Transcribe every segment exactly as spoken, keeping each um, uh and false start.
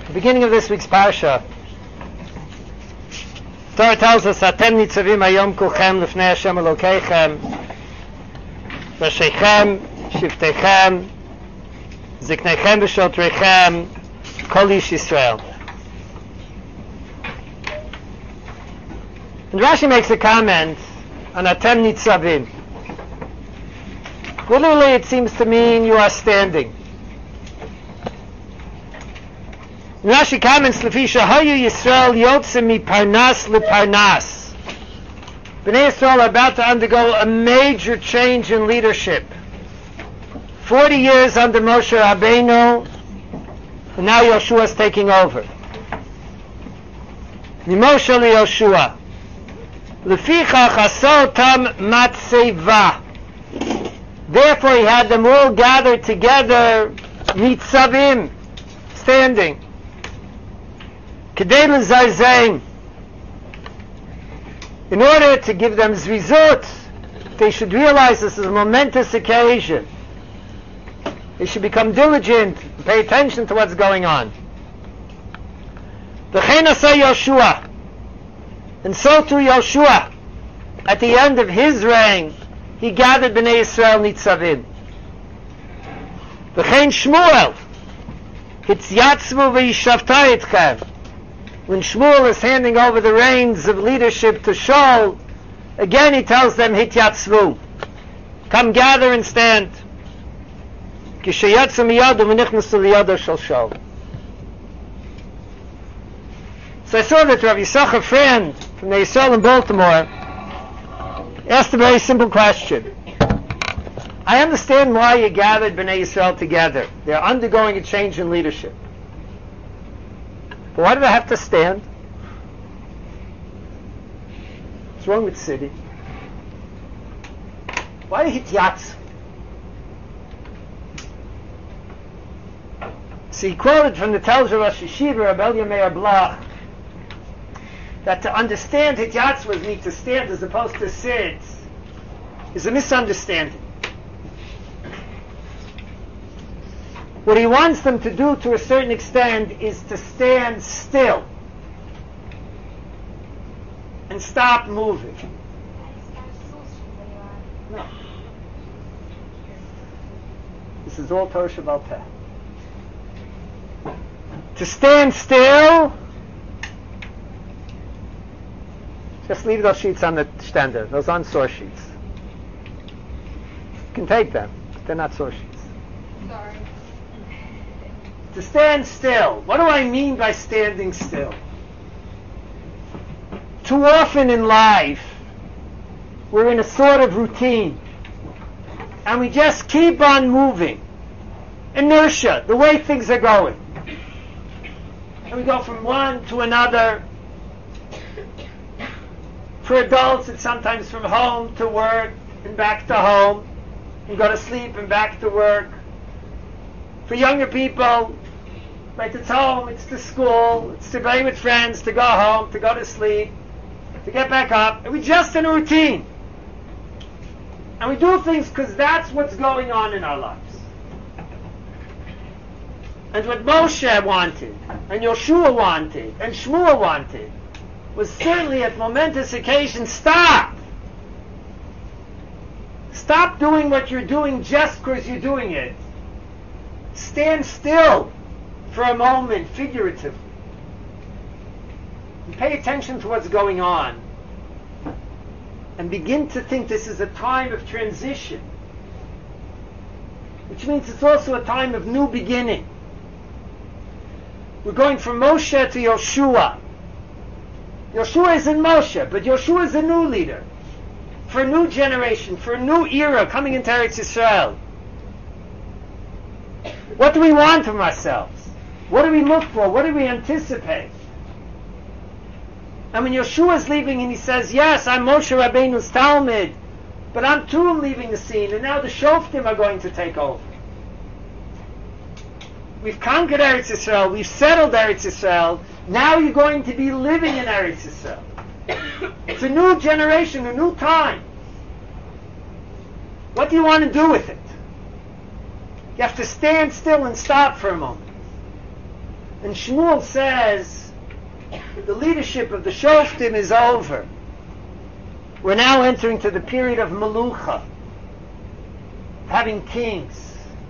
The beginning of this week's parsha, Torah tells us, "Atem nitzavim hayom kulchem lifnei Hashem Elokeichem, Rasheichem, Shiftechem, Ziknechem v'Shotrechem, Kol Ish Yisrael." And Rashi makes a comment on Atem nitzavim. Literally, it seems to mean you are standing. Rashi comments, "Lefisha hayu Yisrael yotze mi parnas leparnas." Bnei Yisrael are about to undergo a major change in leadership. Forty years under Moshe Rabbeinu, and now Yoshua is taking over. Mimoshe liYoshua. Lefichach asor tam matzeva. Therefore, he had them all gathered together, nitzavim, standing. Kedei l'zarzein, in order to give them zrizut, they should realize this is a momentous occasion. They should become diligent, pay attention to what's going on. V'chein aseh Yoshua, and so too Yoshua, at the end of his reign, he gathered Bnei Yisrael nitzavim. V'chein Shmuel, hitziatzvu v'yishavta etchem. When Shmuel is handing over the reins of leadership to Shaul, again he tells them, Hityatzvu, come gather and stand. Kishayatzu miyadu v'nichnasu liyado shel Shaul. So I saw that Rabbi Yisachar Friend from the Yisrael in Baltimore asked a very simple question. I understand why you gathered Bnei Yisrael together. They're undergoing a change in leadership. But why do they have to stand? What's wrong with the city? Why hityatz? So he quoted from the Telz of Rosh Yeshiva, Rabbi Elya Meir Blach, that to understand hityatz was need to stand as opposed to sit is a misunderstanding. What he wants them to do to a certain extent is to stand still and stop moving. No. This is all Torah Sheba'al Peh. To stand still, just leave those sheets on the stender, those on-source sheets. You can take them, they're not source sheets. Sorry. To stand still. What do I mean by standing still? Too often in life, we're in a sort of routine. And we just keep on moving. Inertia, the way things are going. And we go from one to another. For adults, it's sometimes from home to work and back to home. You go to sleep and back to work. For younger people, right, it's home, it's to school, it's to play with friends, to go home, to go to sleep, to get back up. And we're just in a routine. And we do things because that's what's going on in our lives. And what Moshe wanted, and Yoshua wanted, and Shmuel wanted, was certainly at momentous occasion, stop! Stop doing what you're doing just because you're doing it. Stand still for a moment, figuratively. And pay attention to what's going on. And begin to think this is a time of transition. Which means it's also a time of new beginning. We're going from Moshe to Yoshua. Yoshua is in Moshe, but Yoshua is a new leader. For a new generation, for a new era coming into Eretz Yisrael. What do we want from ourselves? What do we look for? What do we anticipate? And when Yoshua is leaving and he says, yes, I'm Moshe Rabbeinu's Talmud, but I'm too leaving the scene, and now the Shoftim are going to take over. We've conquered Eretz Yisrael, we've settled Eretz Yisrael, now you're going to be living in Eretz Yisrael. It's a new generation, a new time. What do you want to do with it? You have to stand still and stop for a moment. And Shmuel says, the leadership of the Shoftim is over. We're now entering to the period of Melucha, having kings.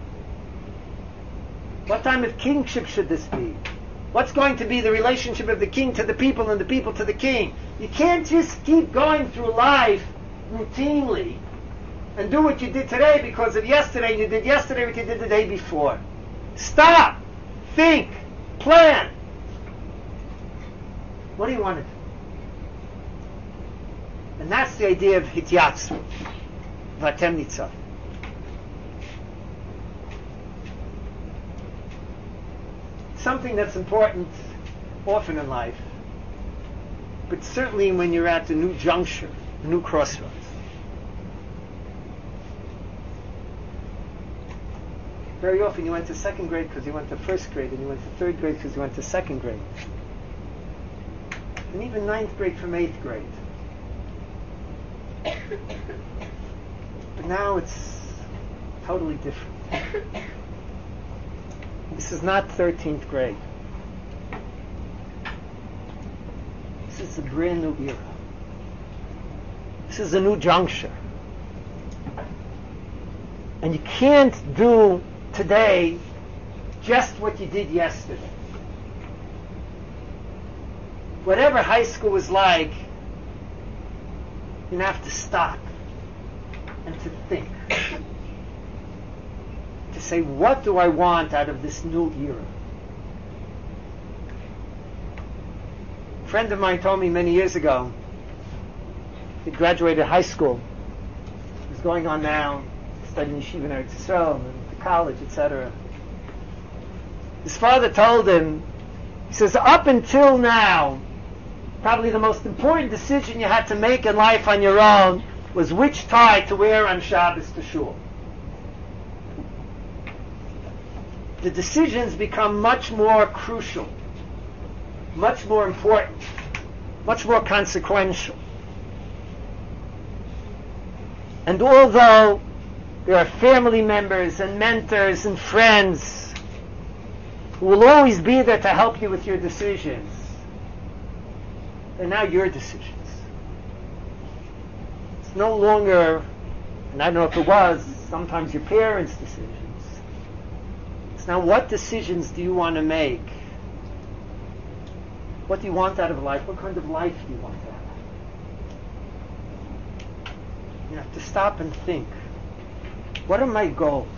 What time of kingship should this be? What's going to be the relationship of the king to the people and the people to the king? You can't just keep going through life routinely and do what you did today because of yesterday, and you did yesterday what you did the day before. Stop! Think! Plan! What do you want to do? And that's the idea of Hityatsu, Vatem Nitzav. Something that's important often in life, but certainly when you're at a new juncture, a new crossroads. Very often you went to second grade because you went to first grade, and you went to third grade because you went to second grade. And even ninth grade from eighth grade. But now it's totally different. This is not thirteenth grade. This is a brand new era. This is a new juncture. And you can't do today just what you did yesterday. Whatever high school was like, you have to stop and to think. To say, what do I want out of this new era? A friend of mine told me many years ago, he graduated high school. He's going on now, studying Yeshiva in Eretz Yisrael, and college, et cetera. His father told him, he says, up until now, probably the most important decision you had to make in life on your own was which tie to wear on Shabbos to shul. The decisions become much more crucial, much more important, much more consequential. And although there are family members and mentors and friends who will always be there to help you with your decisions, they're now your decisions. It's no longer, and I don't know if it was, sometimes your parents' decisions. It's now, what decisions do you want to make? What do you want out of life? What kind of life do you want to have? You have to stop and think. What are my goals?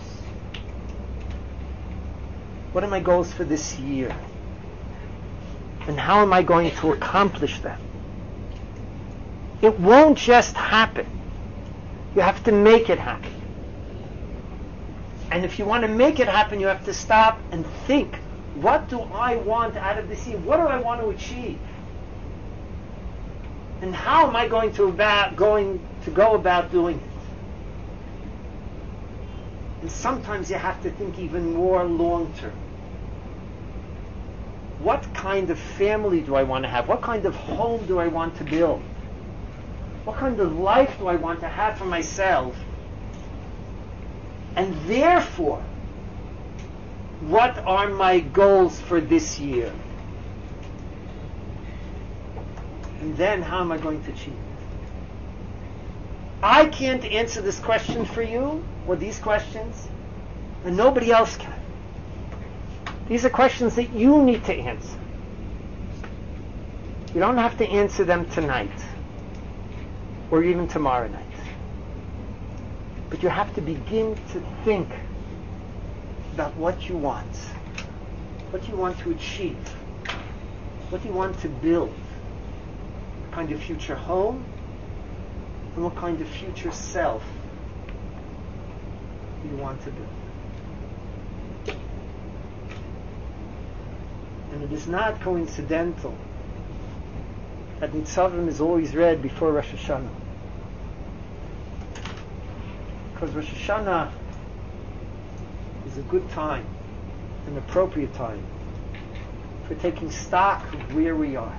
What are my goals for this year? And how am I going to accomplish them? It won't just happen. You have to make it happen. And if you want to make it happen, you have to stop and think, what do I want out of this year? What do I want to achieve? And how am I going to about going to go about doing it? And sometimes you have to think even more long term. What kind of family do I want to have? What kind of home do I want to build? What kind of life do I want to have for myself? And therefore, what are my goals for this year? And then how am I going to achieve it? I can't answer this question for you, or these questions, and nobody else can. These are questions that you need to answer. You don't have to answer them tonight, or even tomorrow night. But you have to begin to think about what you want, what you want to achieve, what you want to build, what kind of future home, and what kind of future self you want to build. And it is not coincidental that Nitzavim is always read before Rosh Hashanah. Because Rosh Hashanah is a good time, an appropriate time for taking stock of where we are.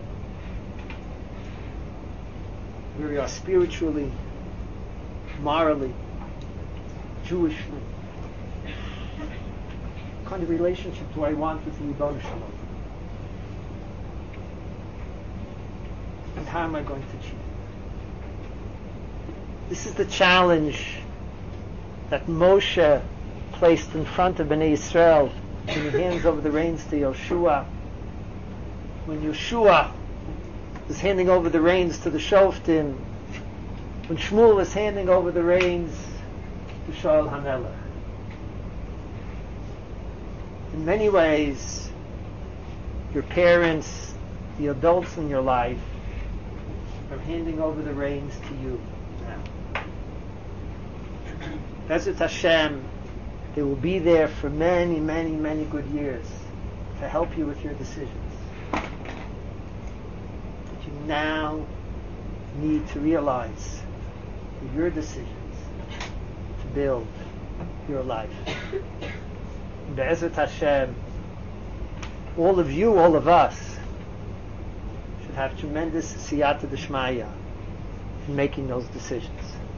Where we are spiritually, morally, Jewishly, kind of relationship do I want with the Ribono Shel Olam? And how am I going to achieve it? This is the challenge that Moshe placed in front of Bnei Yisrael when he hands over the reins to Yoshua. When Yoshua was handing over the reins to the Shoftim, when Shmuel was handing over the reins to Shaul HaMelech. In many ways, your parents, the adults in your life, are handing over the reins to you now. Bezrat Hashem, they will be there for many, many, many good years to help you with your decisions. But you now need to realize that your decisions to build your life. Bezrat Hashem, all of you, all of us, should have tremendous siyata d'shmaya in making those decisions.